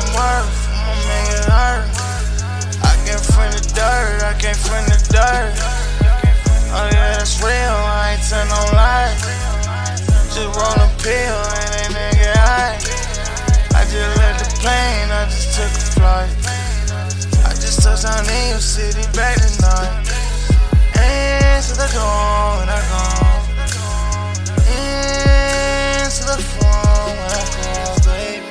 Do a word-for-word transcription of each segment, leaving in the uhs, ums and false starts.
I'm worth, I'ma make it hurt. I came from the dirt, I came from the dirt. Oh yeah, that's real, I ain't tell no lie. Just roll a pill and that nigga high. I just left the plane, I just took a flight. I just touched down in your city back tonight. Answer the door when I gone. Answer the phone when I call, baby.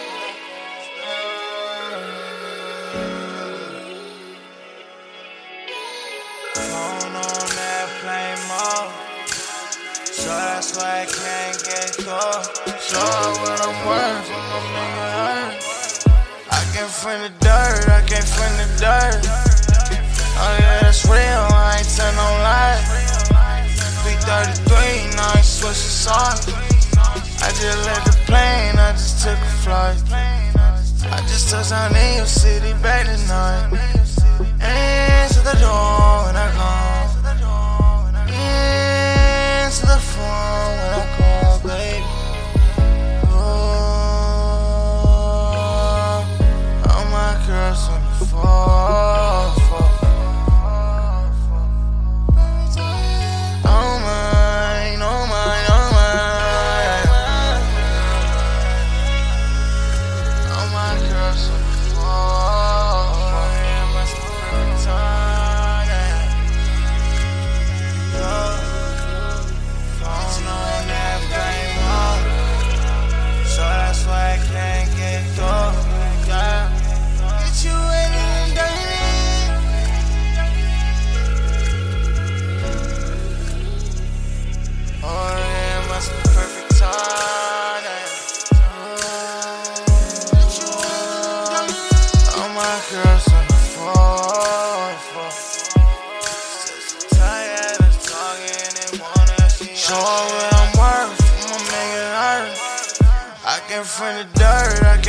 Phone on that plane mode, so that's why I can't get caught. Show her what I'm worth, I'ma make it hurt. I came from the dirt, I came from the dirt. Oh yeah, that's real, I ain't tell no lie. three thirty-three, now I switch the song. I just left the plane, I just took a flight. I just touched down in your city back tonight. Answer the door when I gone. Answer the phone when I call, baby. Oh, all my girls on the phone. Oh mine, oh mine, oh mine. All my girls on the phone. Yeah, must be perfect time, yeah. Yo, phone on that plane mode, so that's why I can't get through, yeah. Get you in and dirty. Oh yeah, must be perfect time, yeah. All my girls on the phone, tired of talking, they wanna see. Show her what I'm worth, I'ma make it hurt. I came from the dirt, I